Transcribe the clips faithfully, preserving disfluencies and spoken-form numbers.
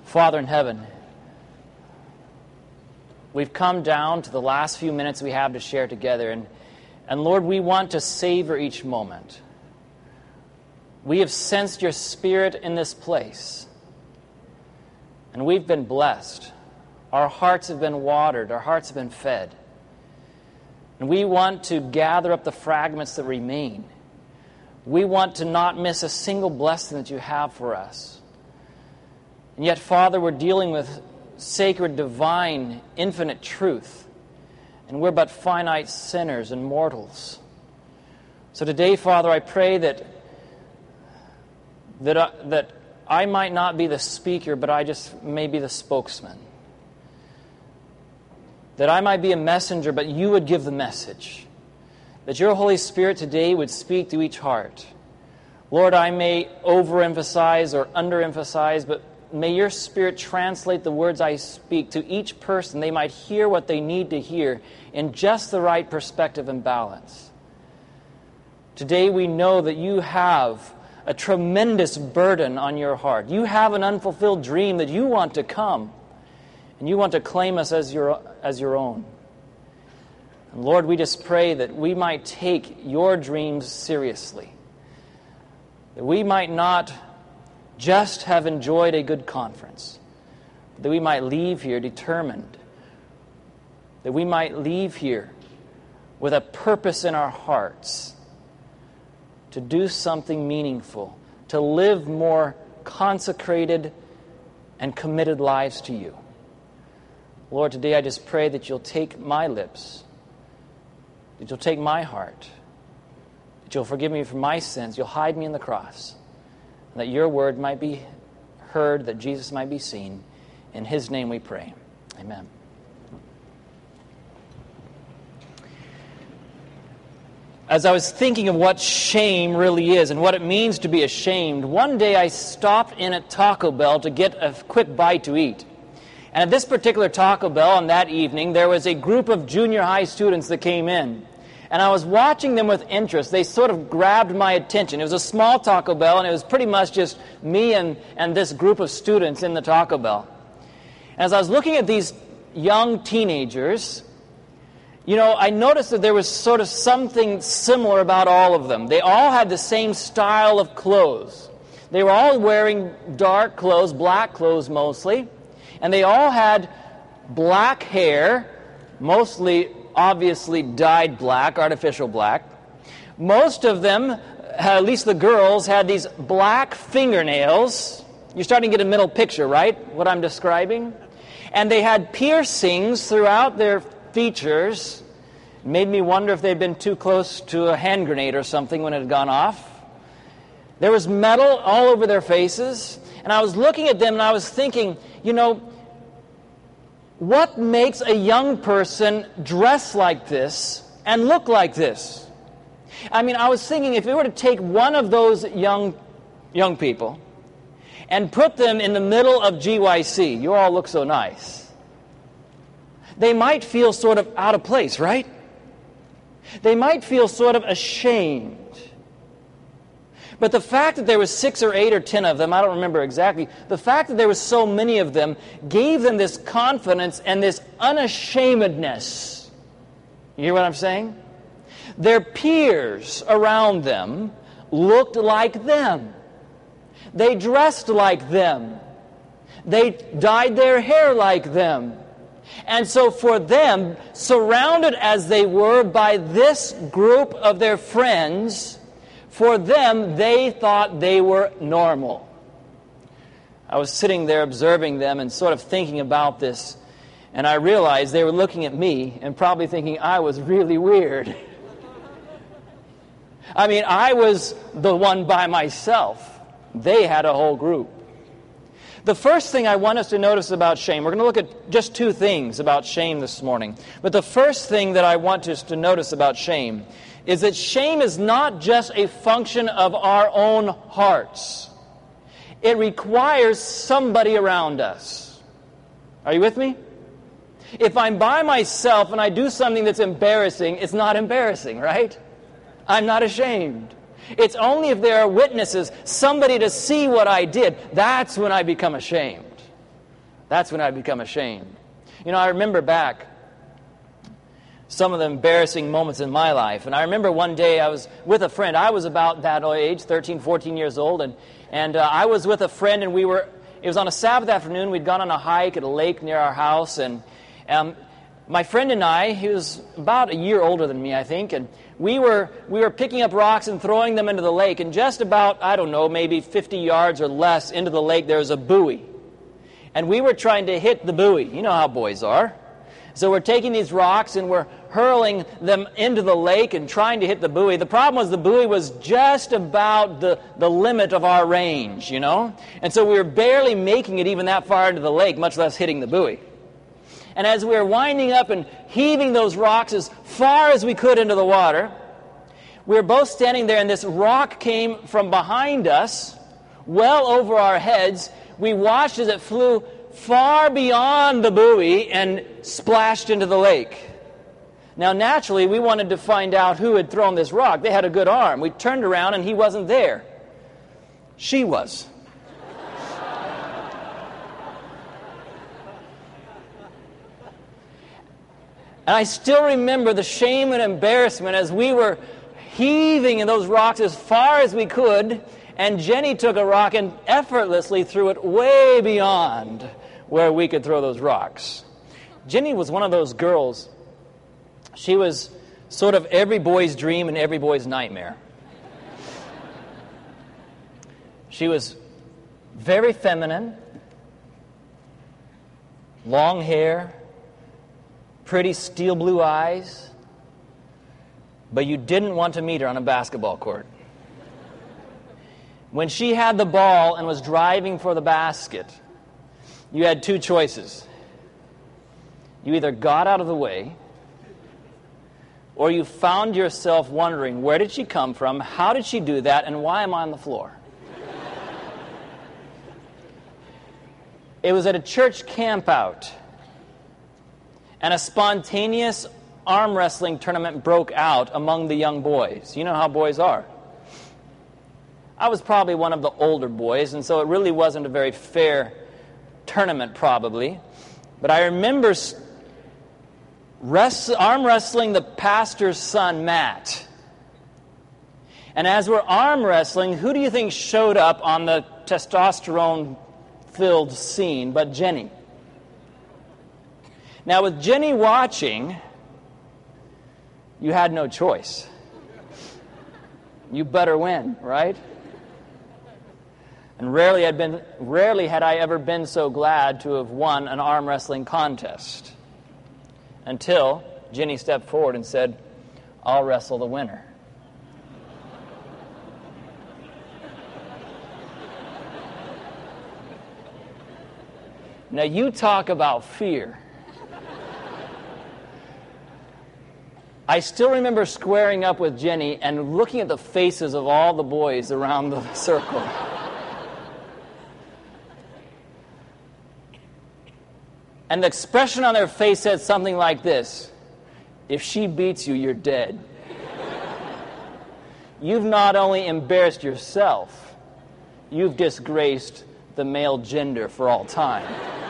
Father in heaven, we've come down to the last few minutes we have to share together, and, and Lord, we want to savor each moment. We have sensed your Spirit in this place, and we've been blessed. Our hearts have been watered, our hearts have been fed. And we want to gather up the fragments that remain. We want to not miss a single blessing that you have for us. And yet, Father, we're dealing with sacred, divine, infinite truth. And we're but finite sinners and mortals. So today, Father, I pray that that, uh, that I might not be the speaker, but I just may be the spokesman. That I might be a messenger, but you would give the message. That your Holy Spirit today would speak to each heart. Lord, I may overemphasize or underemphasize, but may your Spirit translate the words I speak to each person. They might hear what they need to hear in just the right perspective and balance. Today we know that you have a tremendous burden on your heart. You have an unfulfilled dream that you want to come, and you want to claim us as your, as your own. And Lord, we just pray that we might take your dreams seriously. That we might not just have enjoyed a good conference, but that we might leave here determined, that we might leave here with a purpose in our hearts to do something meaningful, to live more consecrated and committed lives to you. Lord, today I just pray that you'll take my lips, that you'll take my heart, that you'll forgive me for my sins, you'll hide me in the cross, and that your word might be heard, that Jesus might be seen. In his name we pray. Amen. As I was thinking of what shame really is and what it means to be ashamed, one day I stopped in at Taco Bell to get a quick bite to eat. And at this particular Taco Bell on that evening, there was a group of junior high students that came in. And I was watching them with interest. They sort of grabbed my attention. It was a small Taco Bell, and it was pretty much just me and, and this group of students in the Taco Bell. And as I was looking at these young teenagers, you know, I noticed that there was sort of something similar about all of them. They all had the same style of clothes. They were all wearing dark clothes, black clothes mostly. And they all had black hair, mostly obviously dyed black, artificial black. Most of them, at least the girls, had these black fingernails. You're starting to get a mental picture, right? What I'm describing. And they had piercings throughout their features. It made me wonder if they'd been too close to a hand grenade or something when it had gone off. There was metal all over their faces. And I was looking at them and I was thinking, you know, what makes a young person dress like this and look like this? I mean, I was thinking if we were to take one of those young young people and put them in the middle of G Y C, you all look so nice, they might feel sort of out of place, right? They might feel sort of ashamed. But the fact that there was six or eight or ten of them, I don't remember exactly, the fact that there was so many of them gave them this confidence and this unashamedness. You hear what I'm saying? Their peers around them looked like them. They dressed like them. They dyed their hair like them. And so for them, surrounded as they were by this group of their friends, for them, they thought they were normal. I was sitting there observing them and sort of thinking about this, and I realized they were looking at me and probably thinking I was really weird. I mean, I was the one by myself. They had a whole group. The first thing I want us to notice about shame, we're going to look at just two things about shame this morning. But the first thing that I want us to notice about shame is that shame is not just a function of our own hearts. It requires somebody around us. Are you with me? If I'm by myself and I do something that's embarrassing, it's not embarrassing, right? I'm not ashamed. It's only if there are witnesses, somebody to see what I did, that's when I become ashamed. That's when I become ashamed. You know, I remember back some of the embarrassing moments in my life. And I remember one day I was with a friend. I was about that age, thirteen, fourteen years old. And, and uh, I was with a friend, and we were, it was on a Sabbath afternoon. We'd gone on a hike at a lake near our house. And um, my friend and I, he was about a year older than me, I think, and we were we were picking up rocks and throwing them into the lake. And just about, I don't know, maybe fifty yards or less into the lake, there was a buoy. And we were trying to hit the buoy. You know how boys are. So we're taking these rocks and we're hurling them into the lake and trying to hit the buoy. The problem was the buoy was just about the, the limit of our range, you know. And so we were barely making it even that far into the lake, much less hitting the buoy. And as we were winding up and heaving those rocks as far as we could into the water, we were both standing there, and this rock came from behind us, well over our heads. We watched as it flew far beyond the buoy and splashed into the lake. Now, naturally, we wanted to find out who had thrown this rock. They had a good arm. We turned around, and he wasn't there. She was. And I still remember the shame and embarrassment as we were heaving in those rocks as far as we could, and Jenny took a rock and effortlessly threw it way beyond where we could throw those rocks. Jenny was one of those girls. She was sort of every boy's dream and every boy's nightmare. She was very feminine, long hair, pretty steel blue eyes, but you didn't want to meet her on a basketball court. When she had the ball and was driving for the basket, you had two choices. You either got out of the way, or you found yourself wondering, where did she come from, how did she do that, and why am I on the floor? It was at a church campout, and a spontaneous arm wrestling tournament broke out among the young boys. You know how boys are. I was probably one of the older boys, and so it really wasn't a very fair tournament, probably. But I remember rest, arm wrestling the pastor's son, Matt. And as we're arm wrestling, who do you think showed up on the testosterone-filled scene but Jenny? Now, with Jenny watching, you had no choice. You better win, right? And rarely had been, rarely had I ever been so glad to have won an arm wrestling contest. Until Jenny stepped forward and said, "I'll wrestle the winner." Now you talk about fear. I still remember squaring up with Jenny and looking at the faces of all the boys around the circle. And the expression on their face said something like this: if she beats you, you're dead. You've not only embarrassed yourself, you've disgraced the male gender for all time.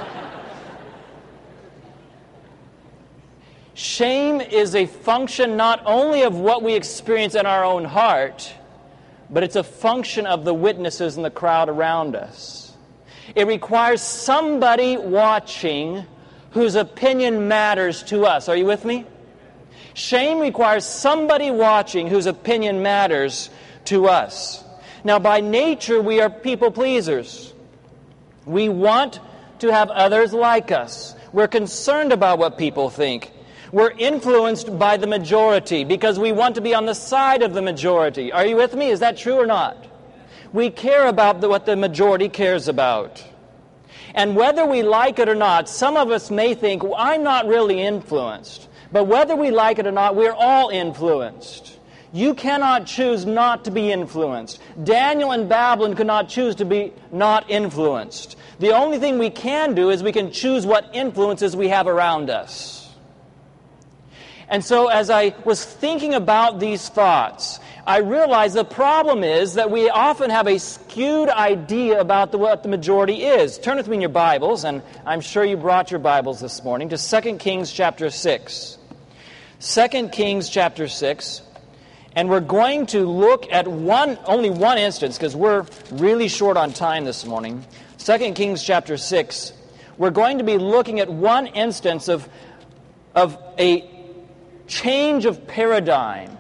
Shame is a function not only of what we experience in our own heart, but it's a function of the witnesses in the crowd around us. It requires somebody watching whose opinion matters to us. Are you with me? Shame requires somebody watching whose opinion matters to us. Now, by nature, we are people pleasers. We want to have others like us. We're concerned about what people think. We're influenced by the majority because we want to be on the side of the majority. Are you with me? Is that true or not? We care about the, what the majority cares about. And whether we like it or not, some of us may think, well, I'm not really influenced. But whether we like it or not, we're all influenced. You cannot choose not to be influenced. Daniel and Babylon could not choose to be not influenced. The only thing we can do is we can choose what influences we have around us. And so as I was thinking about these thoughts, I realize the problem is that we often have a skewed idea about the, what the majority is. Turn with me in your Bibles, and I'm sure you brought your Bibles this morning, to Second Kings chapter six. Second Kings chapter six. And we're going to look at one, only one instance, because we're really short on time this morning. Second Kings chapter six. We're going to be looking at one instance of, of a change of paradigm,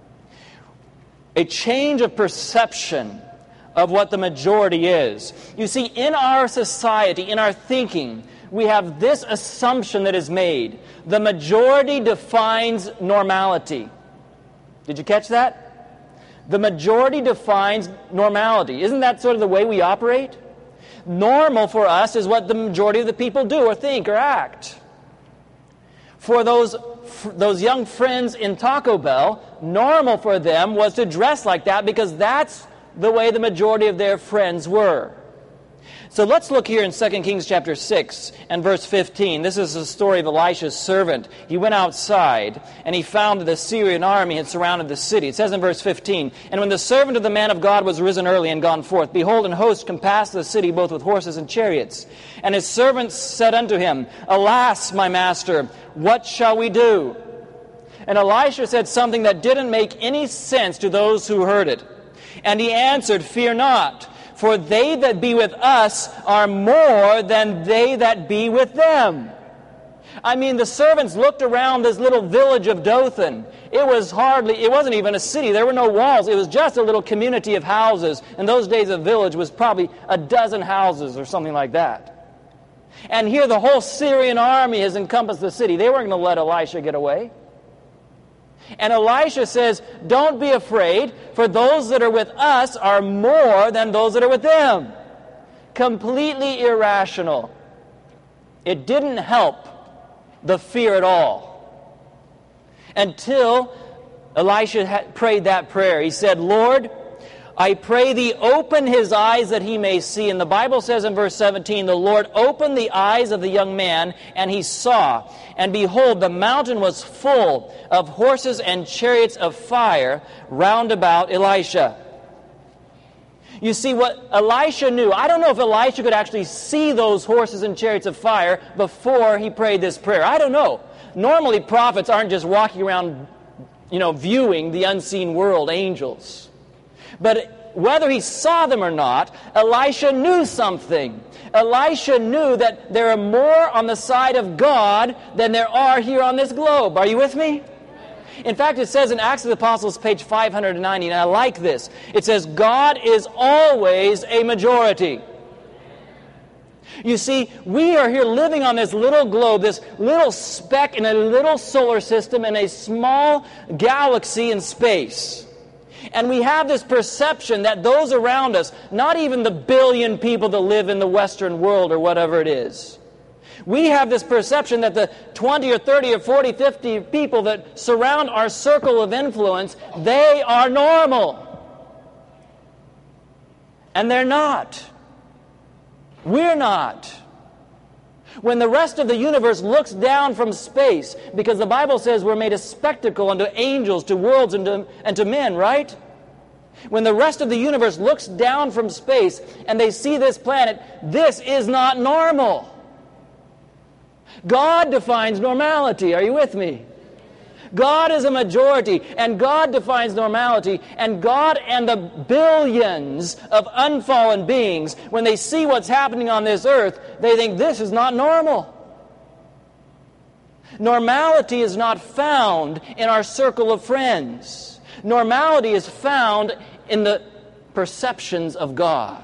a change of perception of what the majority is. You see, in our society, in our thinking, we have this assumption that is made. The majority defines normality. Did you catch that? The majority defines normality. Isn't that sort of the way we operate? Normal for us is what the majority of the people do or think or act. For those, those young friends in Taco Bell, normal for them was to dress like that because that's the way the majority of their friends were. So let's look here in Second Kings chapter six and verse fifteen. This is the story of Elisha's servant. He went outside and he found that the Syrian army had surrounded the city. It says in verse fifteen, "And when the servant of the man of God was risen early and gone forth, behold, an host compassed the city both with horses and chariots. And his servants said unto him, Alas, my master, what shall we do?" And Elisha said something that didn't make any sense to those who heard it. And he answered, "Fear not. For they that be with us are more than they that be with them." I mean, the servants looked around this little village of Dothan. It was hardly, it wasn't even a city. There were no walls. It was just a little community of houses. In those days, a village was probably a dozen houses or something like that. And here the whole Syrian army has encompassed the city. They weren't going to let Elisha get away. And Elisha says, "Don't be afraid, for those that are with us are more than those that are with them." Completely irrational. It didn't help the fear at all. Until Elisha had prayed that prayer. He said, "Lord, I pray thee, open his eyes that he may see." And the Bible says in verse seventeen, "The Lord opened the eyes of the young man, and he saw. And behold, the mountain was full of horses and chariots of fire round about Elisha." You see, what Elisha knew, I don't know if Elisha could actually see those horses and chariots of fire before he prayed this prayer. I don't know. Normally, prophets aren't just walking around, you know, viewing the unseen world, angels. But whether he saw them or not, Elisha knew something. Elisha knew that there are more on the side of God than there are here on this globe. Are you with me? In fact, it says in Acts of the Apostles, page five hundred ninety, and I like this. It says, God is always a majority. You see, we are here living on this little globe, this little speck in a little solar system in a small galaxy in space. And we have this perception that those around us, not even the billion people that live in the Western world or whatever it is, we have this perception that the twenty or thirty or forty, fifty people that surround our circle of influence, they are normal. And they're not. We're not. When the rest of the universe looks down from space, because the Bible says we're made a spectacle unto angels, to worlds, and to, and to men, right? When the rest of the universe looks down from space and they see this planet, this is not normal. God defines normality. Are you with me? God is a majority, and God defines normality, and God and the billions of unfallen beings, when they see what's happening on this earth, they think this is not normal. Normality is not found in our circle of friends. Normality is found in the perceptions of God.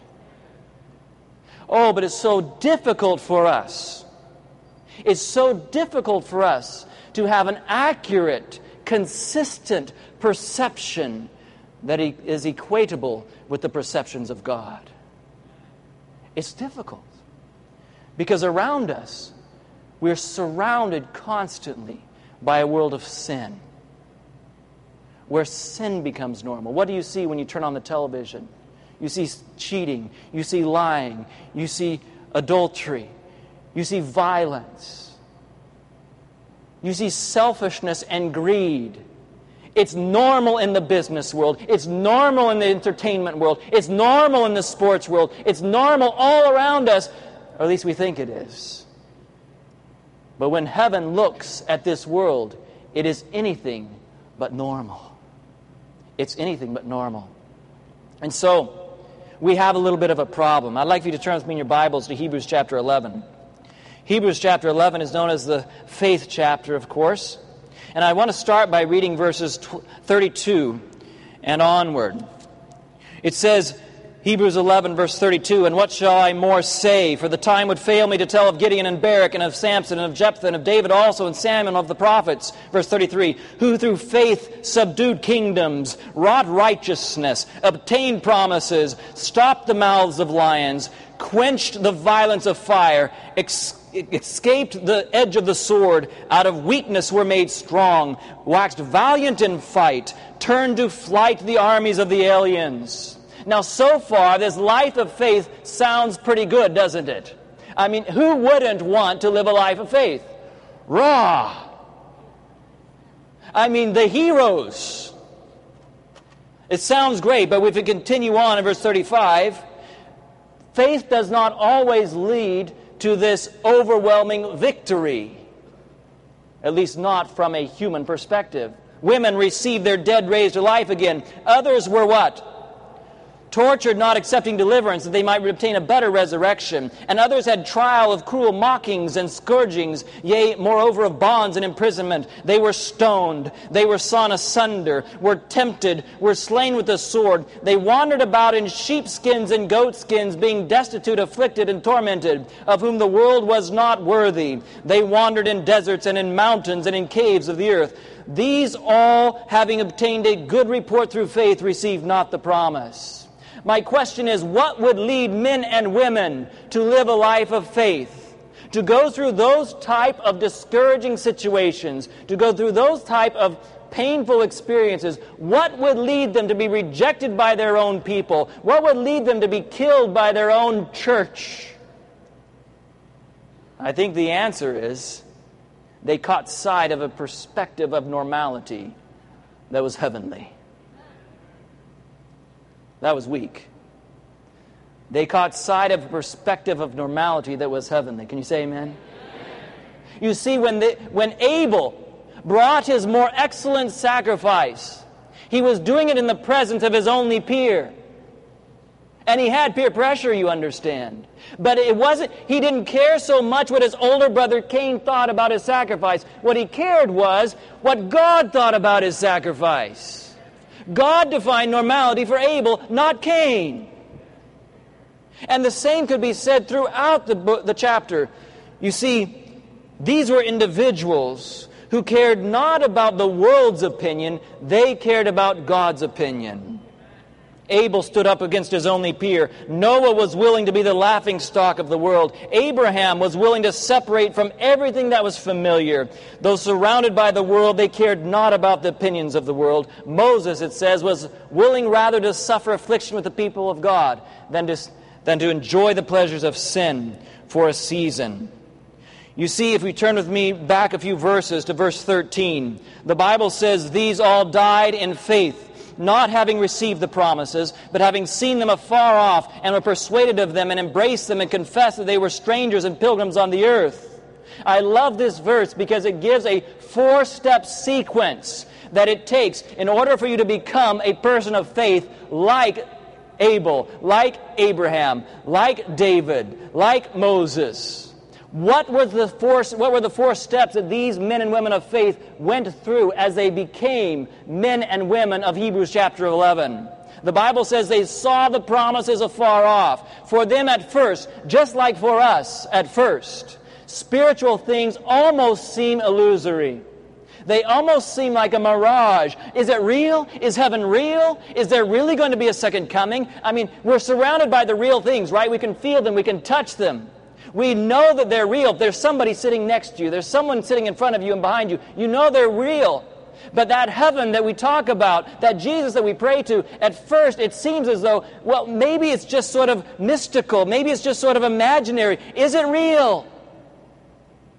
Oh, but it's so difficult for us. It's so difficult for us to have an accurate, consistent perception that is equatable with the perceptions of God. It's difficult because around us we're surrounded constantly by a world of sin, where sin becomes normal. What do you see when you turn on the television? You see cheating, you see lying, you see adultery, you see violence. You see selfishness and greed. It's normal in the business world. It's normal in the entertainment world. It's normal in the sports world. It's normal all around us, or at least we think it is. But when heaven looks at this world, it is anything but normal. It's anything but normal. And so, we have a little bit of a problem. I'd like for you to turn with me in your Bibles to Hebrews chapter eleven. Hebrews chapter eleven is known as the faith chapter, of course. And I want to start by reading verses thirty-two and onward. It says, Hebrews eleven, verse thirty-two, "And what shall I more say? For the time would fail me to tell of Gideon and Barak, and of Samson, and of Jephthah, and of David also, and Samuel, and of the prophets." Verse thirty-three, "Who through faith subdued kingdoms, wrought righteousness, obtained promises, stopped the mouths of lions, quenched the violence of fire, ex- escaped the edge of the sword, out of weakness were made strong, waxed valiant in fight, turned to flight the armies of the aliens." Now, so far, this life of faith sounds pretty good, doesn't it? I mean, who wouldn't want to live a life of faith? Raw! I mean, the heroes. It sounds great, but if we continue on in verse thirty-five, faith does not always lead to this overwhelming victory. At least not from a human perspective. Women received their dead raised to life again. Others were what? Tortured, not accepting deliverance, that they might obtain a better resurrection. And others had trial of cruel mockings and scourgings, yea, moreover of bonds and imprisonment. They were stoned, they were sawn asunder, were tempted, were slain with the sword. They wandered about in sheepskins and goatskins, being destitute, afflicted, and tormented, of whom the world was not worthy. They wandered in deserts and in mountains and in caves of the earth. These all, having obtained a good report through faith, received not the promise. My question is, what would lead men and women to live a life of faith? To go through those type of discouraging situations, to go through those type of painful experiences. What would lead them to be rejected by their own people? What would lead them to be killed by their own church? I think the answer is they caught sight of a perspective of normality that was heavenly. That was weak. They caught sight of a perspective of normality that was heavenly. Can you say amen? Amen. You see, when, the, when Abel brought his more excellent sacrifice, he was doing it in the presence of his only peer. And he had peer pressure, you understand. But it wasn't, he didn't care so much what his older brother Cain thought about his sacrifice. What he cared was what God thought about his sacrifice. God defined normality for Abel, not Cain. And the same could be said throughout the, book, the chapter. You see, these were individuals who cared not about the world's opinion, they cared about God's opinion. Abel stood up against his only peer. Noah was willing to be the laughingstock of the world. Abraham was willing to separate from everything that was familiar. Though surrounded by the world, they cared not about the opinions of the world. Moses, it says, was willing rather to suffer affliction with the people of God than to, than to enjoy the pleasures of sin for a season. You see, if we turn with me back a few verses to verse thirteen, the Bible says, "These all died in faith, not having received the promises, but having seen them afar off, and were persuaded of them, and embraced them, and confessed that they were strangers and pilgrims on the earth." I love this verse because it gives a four-step sequence that it takes in order for you to become a person of faith like Abel, like Abraham, like David, like Moses. What was the four, what were the four steps that these men and women of faith went through as they became men and women of Hebrews chapter eleven? The Bible says they saw the promises afar off. For them at first, just like for us at first, spiritual things almost seem illusory. They almost seem like a mirage. Is it real? Is heaven real? Is there really going to be a second coming? I mean, we're surrounded by the real things, right? We can feel them. We can touch them. We know that they're real. There's somebody sitting next to you. There's someone sitting in front of you and behind you. You know they're real. But that heaven that we talk about, that Jesus that we pray to, at first it seems as though, well, maybe it's just sort of mystical. Maybe it's just sort of imaginary. Is it real?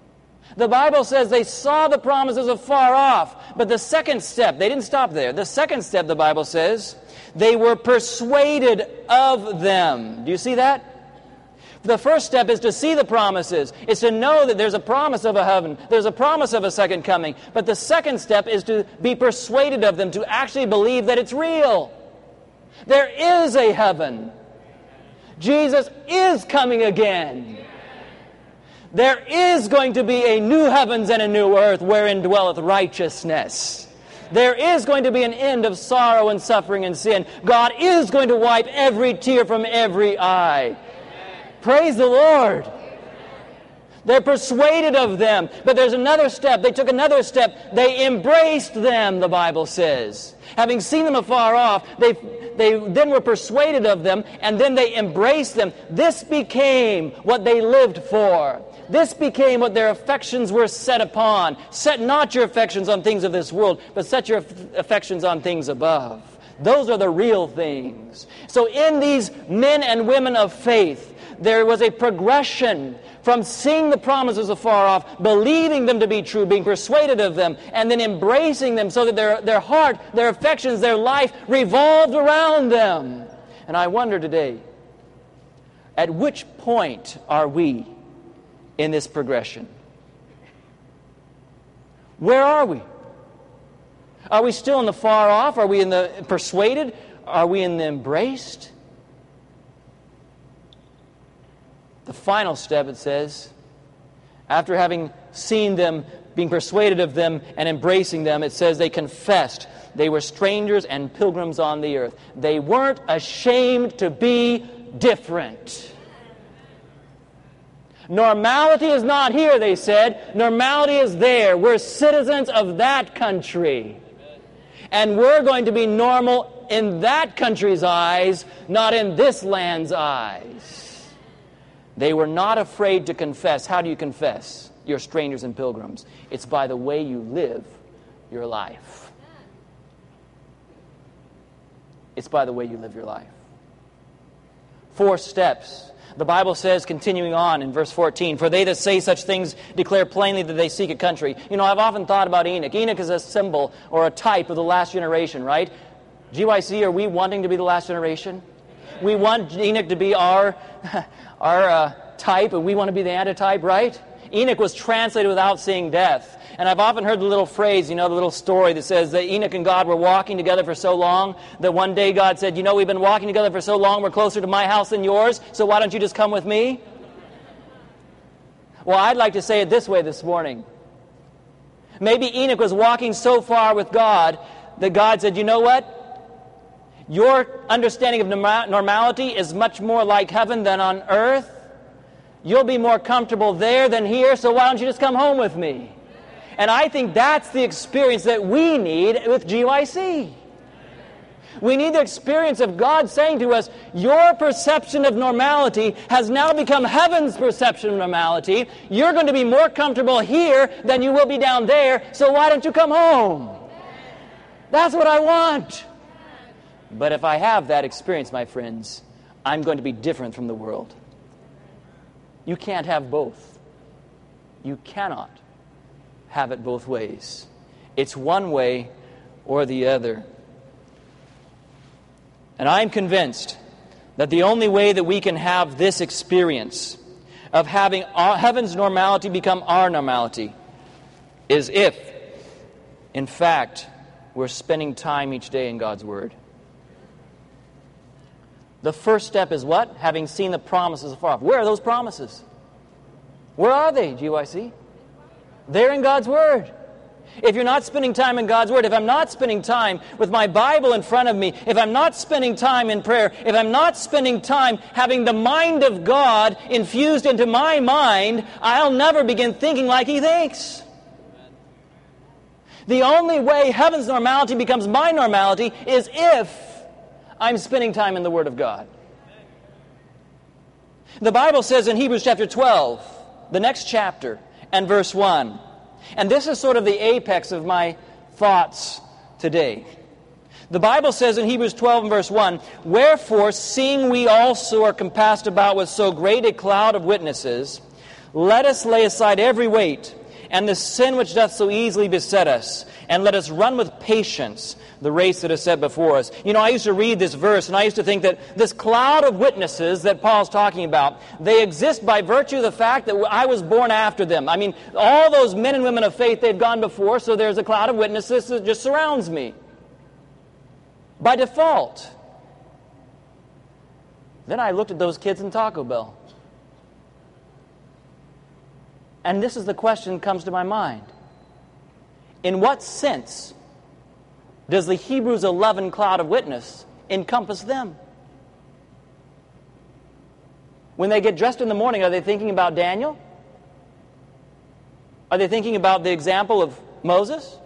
The Bible says they saw the promises afar off. But the second step, they didn't stop there. The second step, the Bible says, they were persuaded of them. Do you see that? The first step is to see the promises. It's to know that there's a promise of a heaven. There's a promise of a second coming. But the second step is to be persuaded of them, to actually believe that it's real. There is a heaven. Jesus is coming again. There is going to be a new heavens and a new earth wherein dwelleth righteousness. There is going to be an end of sorrow and suffering and sin. God is going to wipe every tear from every eye. Praise the Lord. They're persuaded of them. But there's another step. They took another step. They embraced them, the Bible says. Having seen them afar off, they, they then were persuaded of them, and then they embraced them. This became what they lived for. This became what their affections were set upon. Set not your affections on things of this world, but set your affections on things above. Those are the real things. So in these men and women of faith, there was a progression from seeing the promises afar off, believing them to be true, being persuaded of them, and then embracing them so that their, their heart, their affections, their life revolved around them. And I wonder today, at which point are we in this progression? Where are we? Are we still in the far off? Are we in the persuaded? Are we in the embraced? The final step, it says, after having seen them, being persuaded of them, and embracing them, it says they confessed they were strangers and pilgrims on the earth. They weren't ashamed to be different. Normality is not here, they said. Normality is there. We're citizens of that country. And we're going to be normal in that country's eyes, not in this land's eyes. They were not afraid to confess. How do you confess? You're strangers and pilgrims. It's by the way you live your life. It's by the way you live your life. Four steps. The Bible says, continuing on in verse fourteen, for they that say such things declare plainly that they seek a country. You know, I've often thought about Enoch. Enoch is a symbol or a type of the last generation, right? G Y C, are we wanting to be the last generation? We want Enoch to be our, our uh, type, and we want to be the antitype, right? Enoch was translated without seeing death. And I've often heard the little phrase, you know, the little story that says that Enoch and God were walking together for so long that one day God said, you know, we've been walking together for so long, we're closer to my house than yours, so why don't you just come with me? Well, I'd like to say it this way this morning. Maybe Enoch was walking so far with God that God said, you know what? Your understanding of normality is much more like heaven than on earth. You'll be more comfortable there than here, so why don't you just come home with me? And I think that's the experience that we need with G Y C. We need the experience of God saying to us, your perception of normality has now become heaven's perception of normality. You're going to be more comfortable here than you will be down there, so why don't you come home? That's what I want. But if I have that experience, my friends, I'm going to be different from the world. You can't have both. You cannot have it both ways. It's one way or the other. And I'm convinced that the only way that we can have this experience of having our, heaven's normality become our normality is if, in fact, we're spending time each day in God's Word. The first step is what? Having seen the promises afar off. Where are those promises? Where are they, G Y C? They're in God's Word. If you're not spending time in God's Word, if I'm not spending time with my Bible in front of me, if I'm not spending time in prayer, if I'm not spending time having the mind of God infused into my mind, I'll never begin thinking like He thinks. The only way heaven's normality becomes my normality is if I'm spending time in the Word of God. The Bible says in Hebrews chapter twelve, the next chapter, and verse one, and this is sort of the apex of my thoughts today. The Bible says in Hebrews twelve and verse one, wherefore, seeing we also are compassed about with so great a cloud of witnesses, let us lay aside every weight and the sin which doth so easily beset us, and let us run with patience the race that is set before us. You know, I used to read this verse, and I used to think that this cloud of witnesses that Paul's talking about, they exist by virtue of the fact that I was born after them. I mean, all those men and women of faith, they've gone before, so there's a cloud of witnesses that just surrounds me. By default. Then I looked at those kids in Taco Bell. And this is the question that comes to my mind. In what sense does the Hebrews eleven cloud of witness encompass them? When they get dressed in the morning, are they thinking about Daniel? Are they thinking about the example of Moses?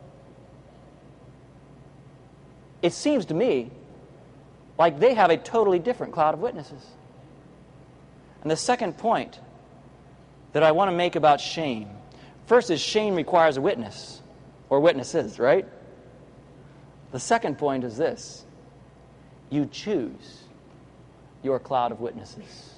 It seems to me like they have a totally different cloud of witnesses. And the second point that I want to make about shame, first is shame requires a witness, or witnesses, right? The second point is this: you choose your cloud of witnesses.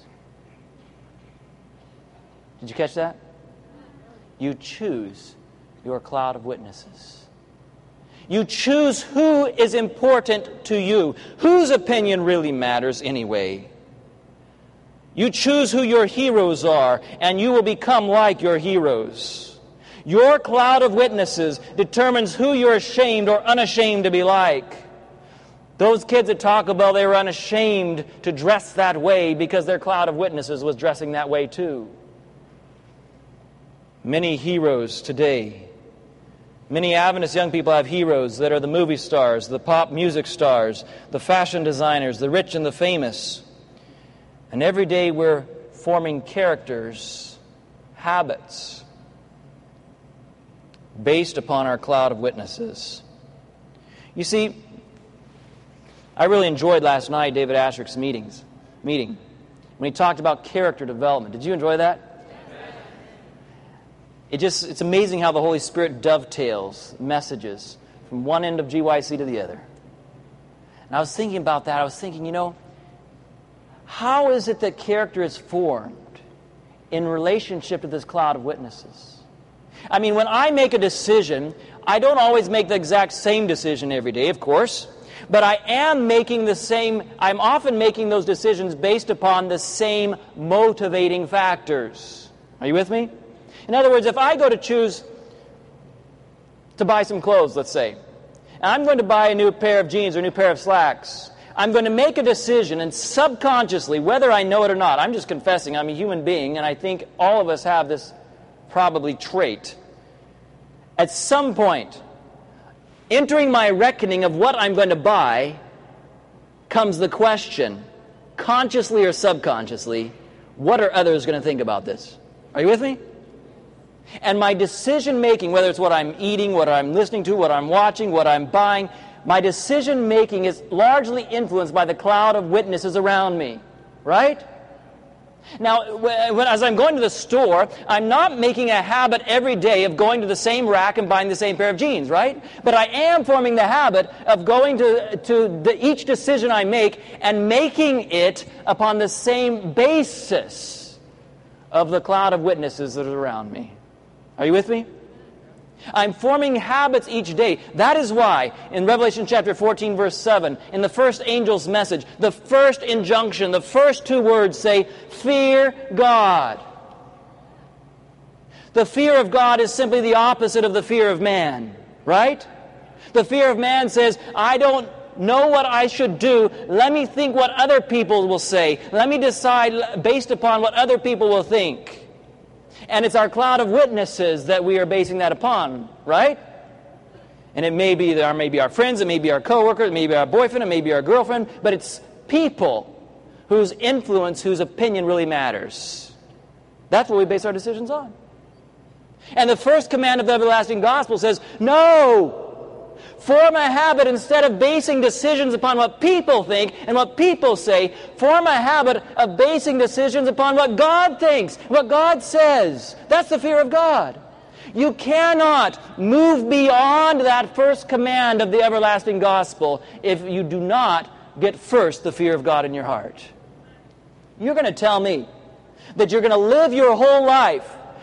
Did you catch that? You choose your cloud of witnesses. You choose who is important to you, whose opinion really matters anyway. You choose who your heroes are, and you will become like your heroes. Your cloud of witnesses determines who you're ashamed or unashamed to be like. Those kids at Taco Bell, they were unashamed to dress that way because their cloud of witnesses was dressing that way too. Many heroes today, many Adventist young people have heroes that are the movie stars, the pop music stars, the fashion designers, the rich and the famous. And every day we're forming characters, habits, based upon our cloud of witnesses. You see, I really enjoyed last night David Ashrick's meetings, meeting when he talked about character development. Did you enjoy that? It just, it's amazing how the Holy Spirit dovetails messages from one end of G Y C to the other. And I was thinking about that. I was thinking, you know, how is it that character is formed in relationship to this cloud of witnesses? I mean, when I make a decision, I don't always make the exact same decision every day, of course, but I am making the same, I'm often making those decisions based upon the same motivating factors. Are you with me? In other words, if I go to choose to buy some clothes, let's say, and I'm going to buy a new pair of jeans or a new pair of slacks, I'm going to make a decision, and subconsciously, whether I know it or not, I'm just confessing, I'm a human being, and I think all of us have this probably trait. At some point, entering my reckoning of what I'm going to buy, comes the question, consciously or subconsciously, what are others going to think about this? Are you with me? And my decision-making, whether it's what I'm eating, what I'm listening to, what I'm watching, what I'm buying, my decision-making is largely influenced by the cloud of witnesses around me, right? Now, when, as I'm going to the store, I'm not making a habit every day of going to the same rack and buying the same pair of jeans, right? But I am forming the habit of going to, to the, each decision I make and making it upon the same basis of the cloud of witnesses that are around me. Are you with me? I'm forming habits each day. That is why in Revelation chapter fourteen, verse seven, in the first angel's message, the first injunction, the first two words say, fear God. The fear of God is simply the opposite of the fear of man, right? The fear of man says, I don't know what I should do. Let me think what other people will say. Let me decide based upon what other people will think. And it's our cloud of witnesses that we are basing that upon, right? And it may be our, maybe our friends, it may be our coworkers, it may be our boyfriend, it may be our girlfriend, but it's people whose influence, whose opinion really matters. That's what we base our decisions on. And the first command of the everlasting gospel says, no! Form a habit, instead of basing decisions upon what people think and what people say, form a habit of basing decisions upon what God thinks, what God says. That's the fear of God. You cannot move beyond that first command of the everlasting gospel if you do not get first the fear of God in your heart. You're going to tell me that you're going to live your whole life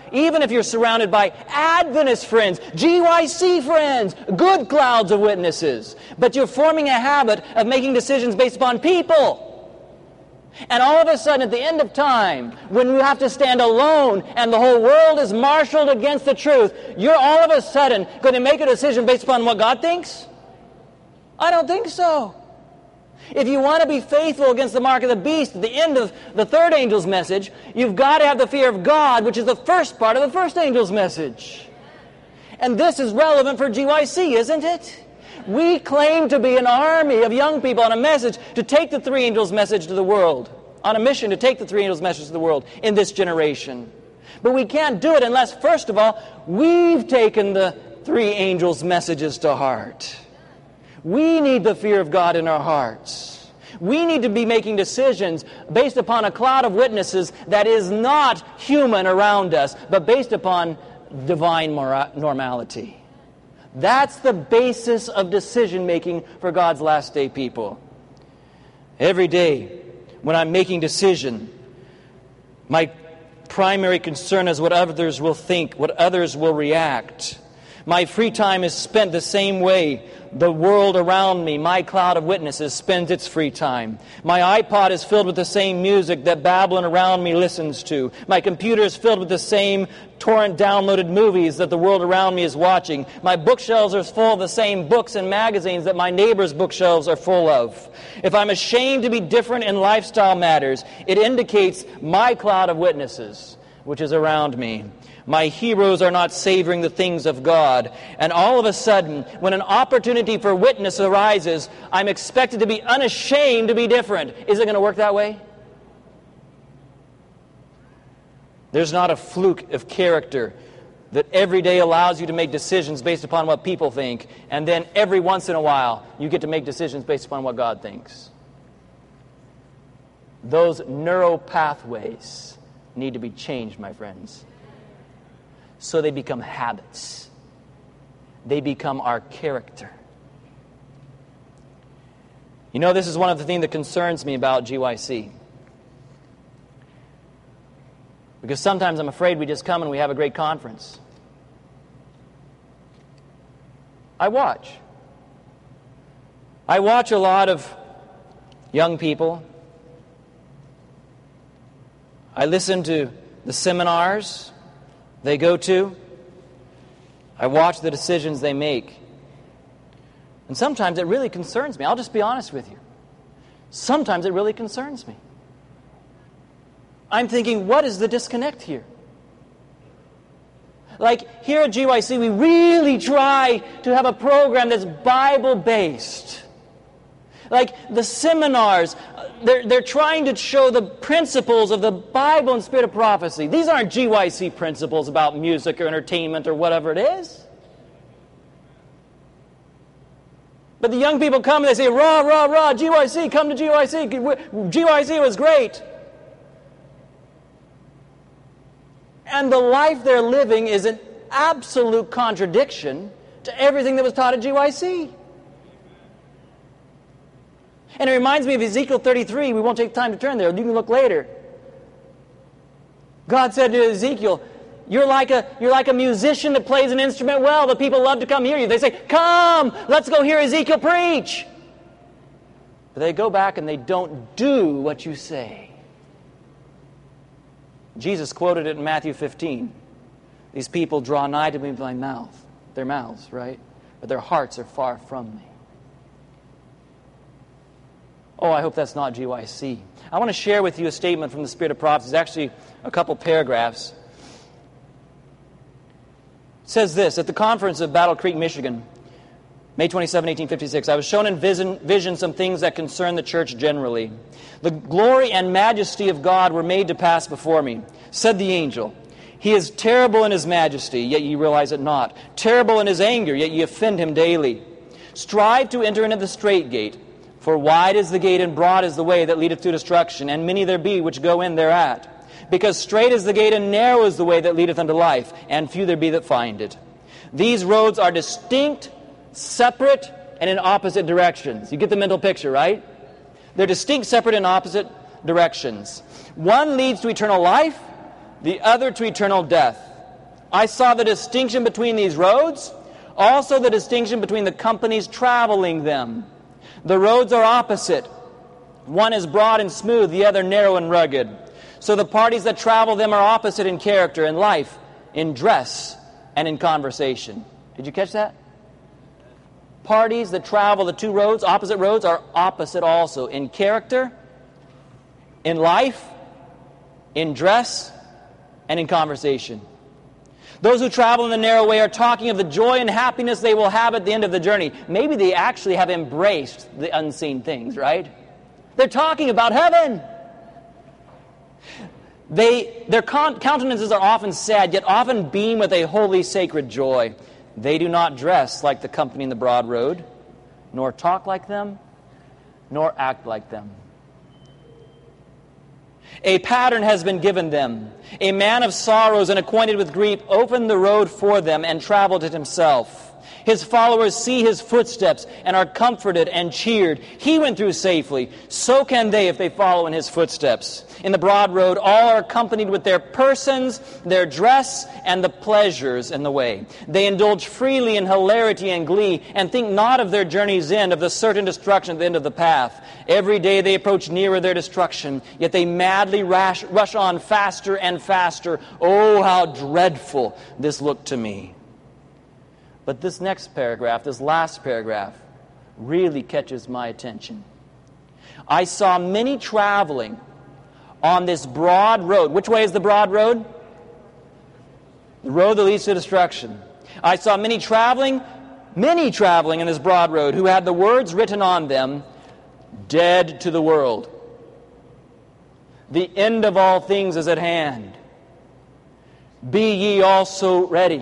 even if you're surrounded by Adventist friends, G Y C friends, good clouds of witnesses. But you're forming a habit of making decisions based upon people. And all of a sudden, at the end of time, when you have to stand alone and the whole world is marshaled against the truth, you're all of a sudden going to make a decision based upon what God thinks? I don't think so. If you want to be faithful against the mark of the beast at the end of the third angel's message, you've got to have the fear of God, which is the first part of the first angel's message. And this is relevant for G Y C, isn't it? We claim to be an army of young people on a message to take the three angels' message to the world, on a mission to take the three angels' message to the world in this generation. But we can't do it unless, first of all, we've taken the three angels' messages to heart. We need the fear of God in our hearts. We need to be making decisions based upon a cloud of witnesses that is not human around us, but based upon divine mora- normality. That's the basis of decision-making for God's last day people. Every day, when I'm making decision, my primary concern is what others will think, what others will react. My free time is spent the same way the world around me, my cloud of witnesses, spends its free time. My iPod is filled with the same music that Babylon around me listens to. My computer is filled with the same torrent downloaded movies that the world around me is watching. My bookshelves are full of the same books and magazines that my neighbor's bookshelves are full of. If I'm ashamed to be different in lifestyle matters, it indicates my cloud of witnesses, which is around me. My heroes are not savoring the things of God. And all of a sudden, when an opportunity for witness arises, I'm expected to be unashamed to be different. Is it going to work that way? There's not a fluke of character that every day allows you to make decisions based upon what people think, and then every once in a while, you get to make decisions based upon what God thinks. Those neural pathways need to be changed, my friends. So they become habits. They become our character. You know, this is one of the things that concerns me about G Y C. Because sometimes I'm afraid we just come and we have a great conference. I watch. I watch a lot of young people. I listen to the seminars they go to. I watch the decisions they make. And sometimes it really concerns me. I'll just be honest with you. Sometimes it really concerns me. I'm thinking, what is the disconnect here? Like here at G Y C, we really try to have a program that's Bible-based. Like the seminars, they're, they're trying to show the principles of the Bible and spirit of prophecy. These aren't G Y C principles about music or entertainment or whatever it is. But the young people come and they say, rah, rah, rah, G Y C, come to G Y C. G Y C was great. And the life they're living is an absolute contradiction to everything that was taught at G Y C. And it reminds me of Ezekiel thirty-three. We won't take time to turn there. You can look later. God said to Ezekiel, you're like a you're like a musician that plays an instrument well. The people love to come hear you. They say, come, let's go hear Ezekiel preach. But they go back and they don't do what you say. Jesus quoted it in Matthew fifteen. These people draw nigh to me with my mouth. Their mouths, right? But their hearts are far from me. Oh, I hope that's not G Y C. I want to share with you a statement from the Spirit of Prophecy. It's actually a couple paragraphs. It says this: at the conference of Battle Creek, Michigan, May twenty-seventh, eighteen fifty-six, I was shown in vision, vision some things that concern the church generally. The glory and majesty of God were made to pass before me. Said the angel, He is terrible in His majesty, yet ye realize it not. Terrible in His anger, yet ye offend Him daily. Strive to enter into the strait gate. For wide is the gate and broad is the way that leadeth to destruction, and many there be which go in thereat. Because strait is the gate and narrow is the way that leadeth unto life, and few there be that find it. These roads are distinct, separate, and in opposite directions. You get the mental picture, right? They're distinct, separate, and opposite directions. One leads to eternal life, the other to eternal death. I saw the distinction between these roads, also the distinction between the companies traveling them. The roads are opposite. One is broad and smooth, the other narrow and rugged. So the parties that travel them are opposite in character, in life, in dress, and in conversation. Did you catch that? Parties that travel the two roads, opposite roads, are opposite also in character, in life, in dress, and in conversation. Those who travel in the narrow way are talking of the joy and happiness they will have at the end of the journey. Maybe they actually have embraced the unseen things, right? They're talking about heaven. They, their con- countenances are often sad, yet often beam with a holy, sacred joy. They do not dress like the company in the broad road, nor talk like them, nor act like them. A pattern has been given them. A man of sorrows and acquainted with grief opened the road for them and traveled it himself. His followers see his footsteps and are comforted and cheered. He went through safely. So can they if they follow in his footsteps. In the broad road, all are accompanied with their persons, their dress, and the pleasures in the way. They indulge freely in hilarity and glee, and think not of their journey's end, of the certain destruction at the end of the path. Every day they approach nearer their destruction, yet they madly rash, rush on faster and faster. Oh, how dreadful this looked to me. But this next paragraph, this last paragraph, really catches my attention. I saw many traveling on this broad road. Which way is the broad road? The road that leads to destruction. I saw many traveling, many traveling in this broad road who had the words written on them, dead to the world. The end of all things is at hand. Be ye also ready.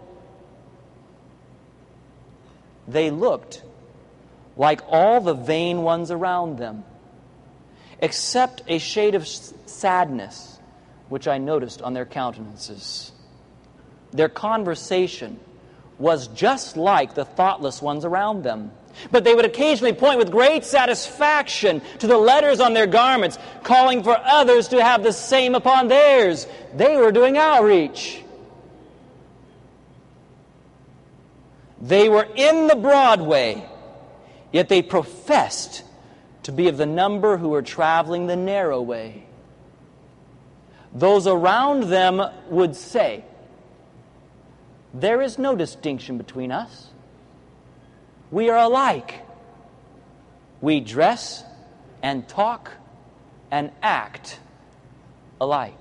They looked like all the vain ones around them, except a shade of sadness, which I noticed on their countenances. Their conversation was just like the thoughtless ones around them. But they would occasionally point with great satisfaction to the letters on their garments, calling for others to have the same upon theirs. They were doing outreach. They were in the broad way, yet they professed to be of the number who were traveling the narrow way. Those around them would say, there is no distinction between us. We are alike. We dress and talk and act alike.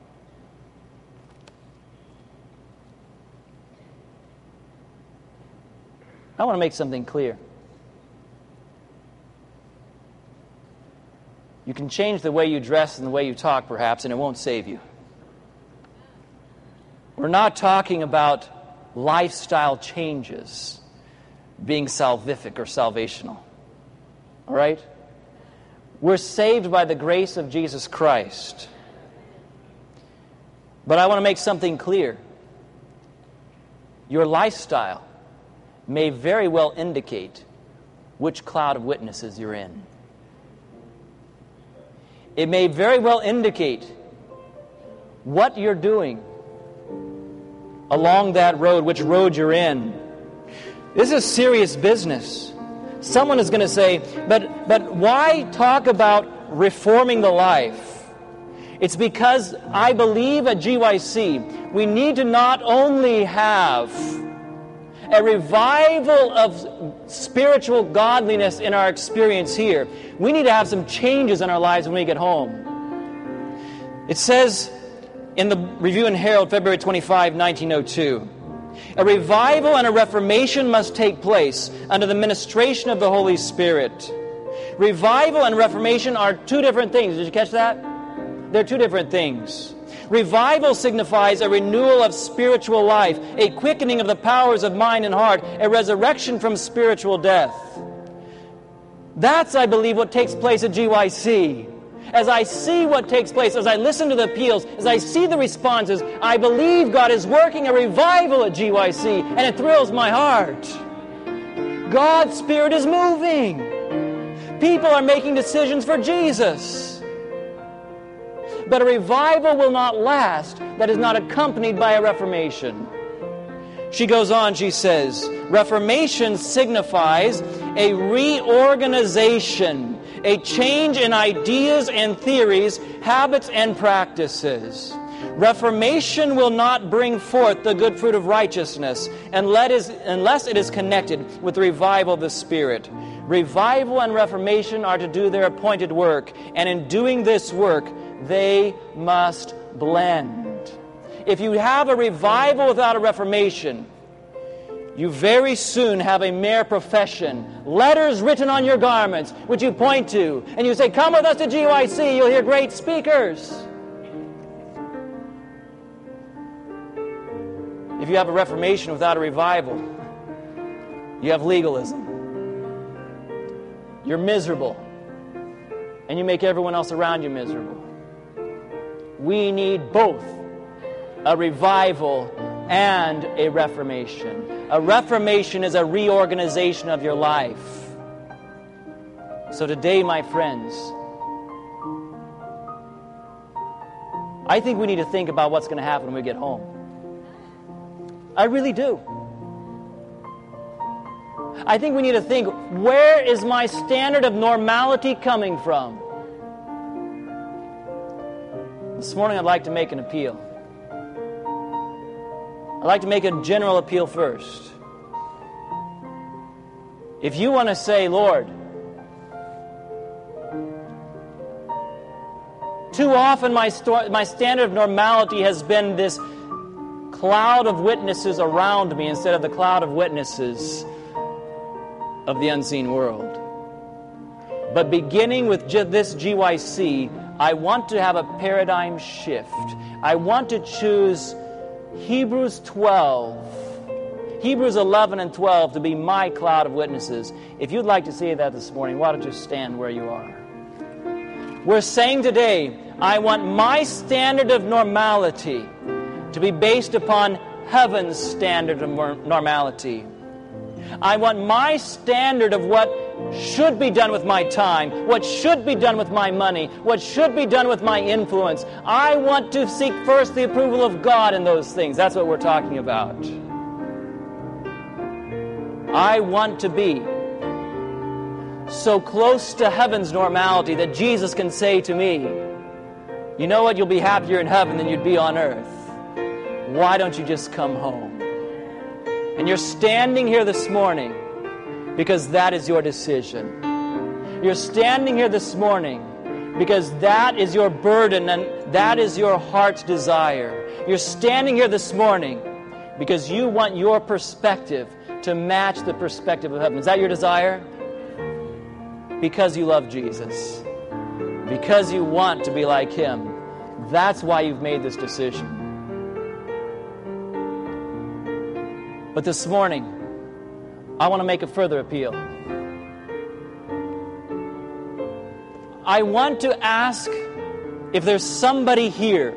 I want to make something clear. You can change the way you dress and the way you talk, perhaps, and it won't save you. We're not talking about lifestyle changes being salvific or salvational. All right? We're saved by the grace of Jesus Christ. But I want to make something clear. Your lifestyle may very well indicate which cloud of witnesses you're in. It may very well indicate what you're doing along that road, which road you're in. This is serious business. Someone is going to say, but, but why talk about reforming the life? It's because I believe at G Y C we need to not only have a revival of spiritual godliness in our experience here. We need to have some changes in our lives when we get home. It says in the Review and Herald, February twenty-fifth, nineteen oh two, a revival and a reformation must take place under the ministration of the Holy Spirit. Revival and reformation are two different things. Did you catch that? They're two different things. Revival signifies a renewal of spiritual life, a quickening of the powers of mind and heart, a resurrection from spiritual death. That's, I believe, what takes place at G Y C. As I see what takes place, as I listen to the appeals, as I see the responses, I believe God is working a revival at G Y C, and it thrills my heart. God's Spirit is moving. People are making decisions for Jesus. But a revival will not last that is not accompanied by a reformation. She goes on, she says, Reformation signifies a reorganization, a change in ideas and theories, habits and practices. Reformation will not bring forth the good fruit of righteousness unless it is connected with the revival of the Spirit. Revival and reformation are to do their appointed work, and in doing this work, they must blend. If you have a revival without a reformation, you very soon have a mere profession, letters written on your garments, which you point to, and you say, come with us to G Y C, you'll hear great speakers. If you have a reformation without a revival, you have legalism. You're miserable, and you make everyone else around you miserable. We need both a revival and a reformation. A reformation is a reorganization of your life. So today, my friends, I think we need to think about what's going to happen when we get home. I really do. I think we need to think, where is my standard of normality coming from? This morning I'd like to make an appeal. I'd like to make a general appeal first. If you want to say, Lord, too often my, sto- my standard of normality has been this cloud of witnesses around me instead of the cloud of witnesses of the unseen world. But beginning with ju- this G Y C, I want to have a paradigm shift. I want to choose Hebrews twelve, Hebrews eleven and twelve to be my cloud of witnesses. If you'd like to say that this morning, why don't you stand where you are? We're saying today, I want my standard of normality to be based upon heaven's standard of normality. I want my standard of what should be done with my time, what should be done with my money, what should be done with my influence. I want to seek first the approval of God in those things. That's what we're talking about. I want to be so close to heaven's normality that Jesus can say to me, you know what, you'll be happier in heaven than you'd be on earth. Why don't you just come home? And you're standing here this morning because that is your decision. You're standing here this morning because that is your burden and that is your heart's desire. You're standing here this morning because you want your perspective to match the perspective of heaven. Is that your desire? Because you love Jesus. Because you want to be like Him. That's why you've made this decision. But this morning, I want to make a further appeal. I want to ask if there's somebody here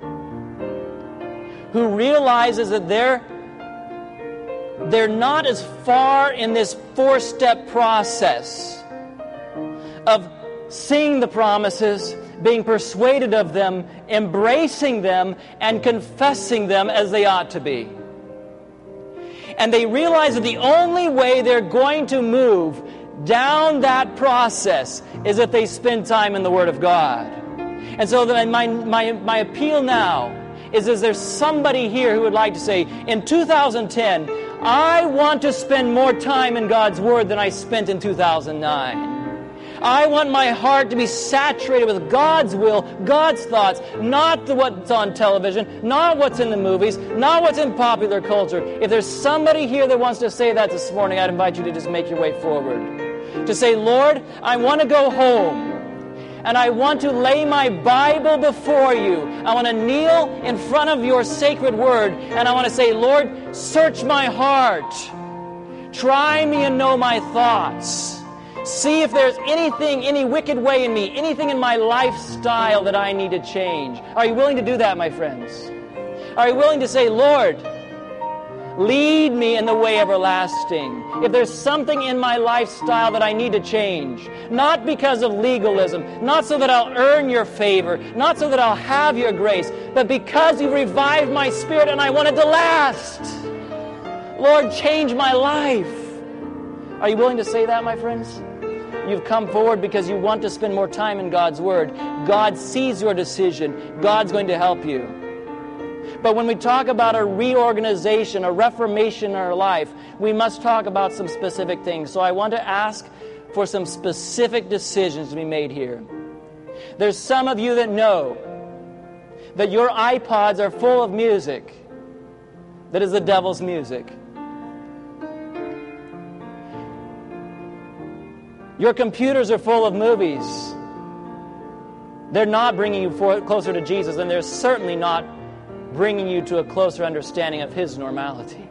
who realizes that they're, they're not as far in this four-step process of seeing the promises, being persuaded of them, embracing them, and confessing them as they ought to be. And they realize that the only way they're going to move down that process is if they spend time in the Word of God. And so that my, my, my appeal now is, is there somebody here who would like to say, in two thousand ten, I want to spend more time in God's Word than I spent in two thousand nine. I want my heart to be saturated with God's will, God's thoughts, not the what's on television, not what's in the movies, not what's in popular culture. If there's somebody here that wants to say that this morning, I'd invite you to just make your way forward. To say, Lord, I want to go home, and I want to lay my Bible before you. I want to kneel in front of your sacred word, and I want to say, Lord, search my heart. Try me and know my thoughts. See if there's anything, any wicked way in me, anything in my lifestyle that I need to change. Are you willing to do that, my friends? Are you willing to say, Lord, Lead me in the way everlasting. If there's something in my lifestyle that I need to change, not because of legalism, not so that I'll earn your favor, not so that I'll have your grace, but because you revived my spirit and I want it to last. Lord, change my life. Are you willing to say that, my friends? You've come forward because you want to spend more time in God's Word. God sees your decision. God's going to help you. But when we talk about a reorganization, a reformation in our life, we must talk about some specific things. So I want to ask for some specific decisions to be made here. There's some of you that know that your iPods are full of music that is the devil's music. Your computers are full of movies. They're not bringing you for, closer to Jesus, and they're certainly not bringing you to a closer understanding of His normality.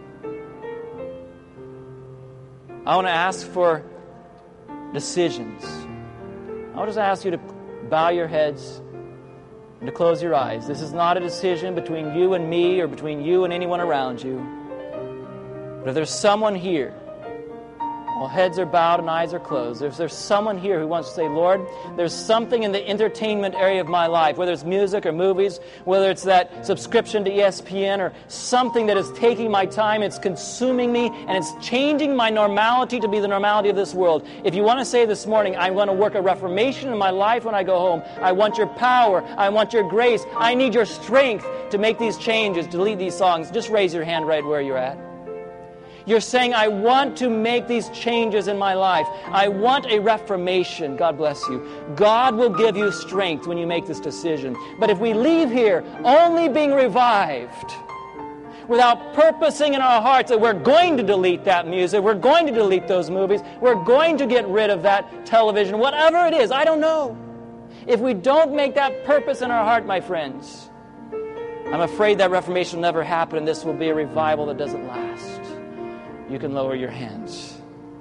I want to ask for decisions. I want to ask you to bow your heads and to close your eyes. This is not a decision between you and me or between you and anyone around you. But if there's someone here, while heads are bowed and eyes are closed, if there's someone here who wants to say, Lord, there's something in the entertainment area of my life, whether it's music or movies, whether it's that subscription to E S P N or something that is taking my time, it's consuming me, and it's changing my normality to be the normality of this world. If you want to say this morning, I want to work a reformation in my life when I go home, I want your power, I want your grace, I need your strength to make these changes, to lead these songs, just raise your hand right where you're at. You're saying, I want to make these changes in my life. I want a reformation. God bless you. God will give you strength when you make this decision. But if we leave here only being revived, without purposing in our hearts that we're going to delete that music, we're going to delete those movies, we're going to get rid of that television, whatever it is, I don't know. If we don't make that purpose in our heart, my friends, I'm afraid that reformation will never happen, and this will be a revival that doesn't last. You can lower your hands.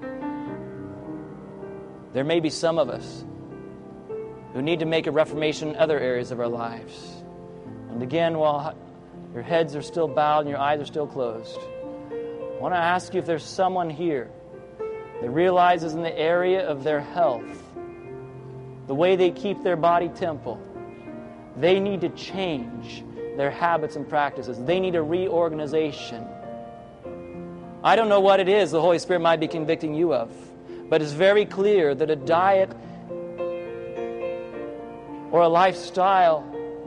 There may be some of us who need to make a reformation in other areas of our lives. And again, while your heads are still bowed and your eyes are still closed, I want to ask you if there's someone here that realizes in the area of their health, the way they keep their body temple, they need to change their habits and practices. They need a reorganization. I don't know what it is the Holy Spirit might be convicting you of, but it's very clear that a diet or a lifestyle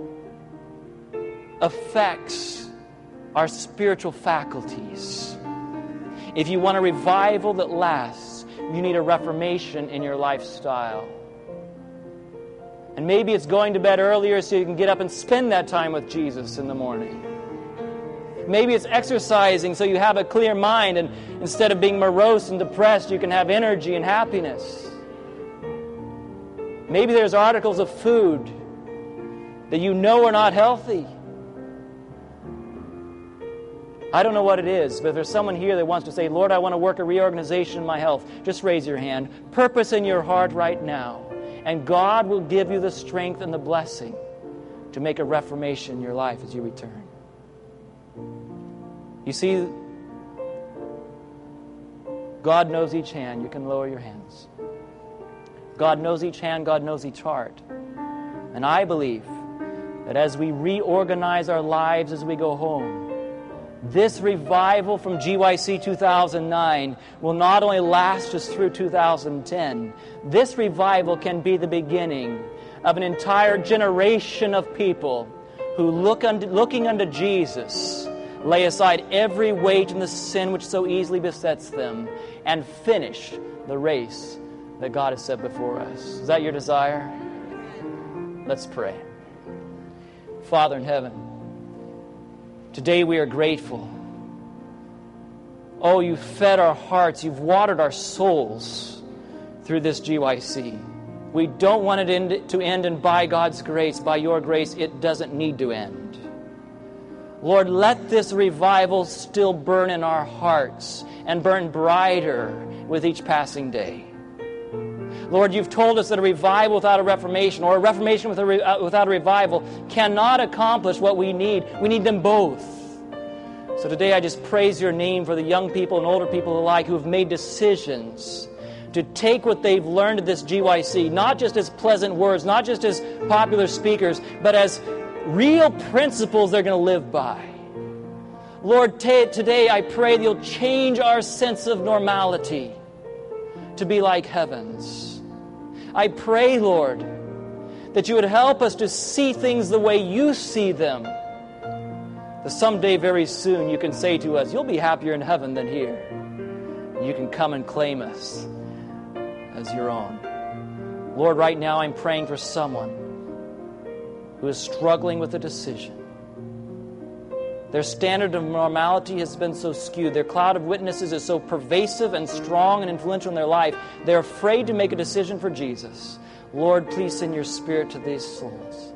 affects our spiritual faculties. If you want a revival that lasts, you need a reformation in your lifestyle. And maybe it's going to bed earlier so you can get up and spend that time with Jesus in the morning. Maybe it's exercising so you have a clear mind, and instead of being morose and depressed, you can have energy and happiness. Maybe there's articles of food that you know are not healthy. I don't know what it is, but if there's someone here that wants to say, Lord, I want to work a reorganization in my health, just raise your hand. Purpose in your heart right now, and God will give you the strength and the blessing to make a reformation in your life as you return. You see, God knows each hand. You can lower your hands. God knows each hand. God knows each heart. And I believe that as we reorganize our lives as we go home, this revival from G Y C two thousand nine will not only last us through two thousand ten, this revival can be the beginning of an entire generation of people who look unto, looking unto Jesus, lay aside every weight and the sin which so easily besets them, and finish the race that God has set before us. Is that your desire? Let's pray. Father in heaven, today we are grateful. Oh, you've fed our hearts, you've watered our souls through this G Y C. We don't want it end, to end, and by God's grace, by your grace, it doesn't need to end. Lord, let this revival still burn in our hearts and burn brighter with each passing day. Lord, you've told us that a revival without a reformation, or a reformation with a re- without a revival, cannot accomplish what we need. We need them both. So today I just praise your name for the young people and older people alike who have made decisions to take what they've learned at this G Y C, not just as pleasant words, not just as popular speakers, but as real principles they're going to live by. Lord, t- today I pray that you'll change our sense of normality to be like heaven's. I pray, Lord, that you would help us to see things the way you see them. That someday, very soon, you can say to us, you'll be happier in heaven than here. You can come and claim us as your own. Lord, right now I'm praying for someone who is struggling with a decision. Their standard of normality has been so skewed. Their cloud of witnesses is so pervasive and strong and influential in their life. They're afraid to make a decision for Jesus. Lord, please send your Spirit to these souls.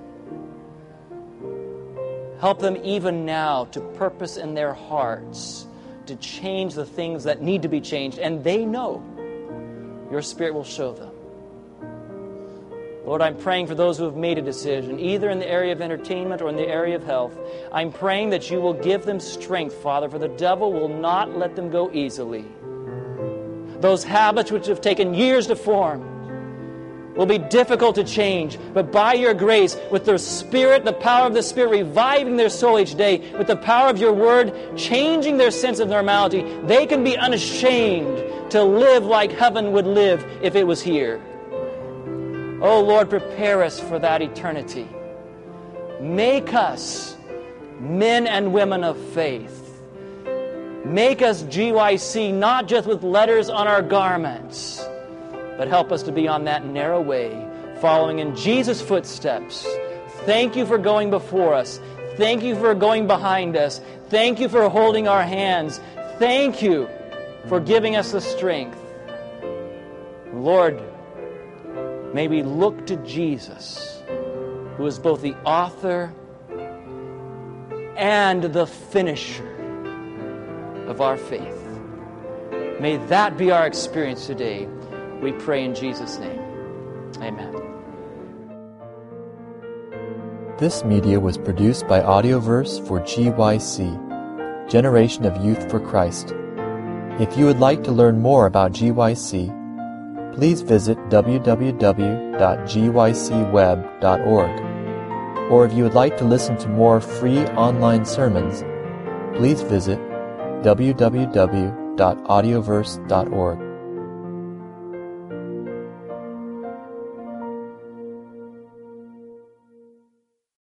Help them even now to purpose in their hearts to change the things that need to be changed. And they know your Spirit will show them. Lord, I'm praying for those who have made a decision, either in the area of entertainment or in the area of health. I'm praying that you will give them strength, Father, for the devil will not let them go easily. Those habits which have taken years to form will be difficult to change, but by your grace, with the Spirit, the power of the Spirit reviving their soul each day, with the power of your word changing their sense of normality, they can be unashamed to live like heaven would live if it was here. Oh, Lord, prepare us for that eternity. Make us men and women of faith. Make us G Y C, not just with letters on our garments, but help us to be on that narrow way, following in Jesus' footsteps. Thank you for going before us. Thank you for going behind us. Thank you for holding our hands. Thank you for giving us the strength. Lord, may we look to Jesus, who is both the author and the finisher of our faith. May that be our experience today. We pray in Jesus' name. Amen. This media was produced by Audioverse for G Y C, Generation of Youth for Christ. If you would like to learn more about G Y C, please visit w w w dot g y c web dot org. Or if you would like to listen to more free online sermons, please visit w w w dot audioverse dot org.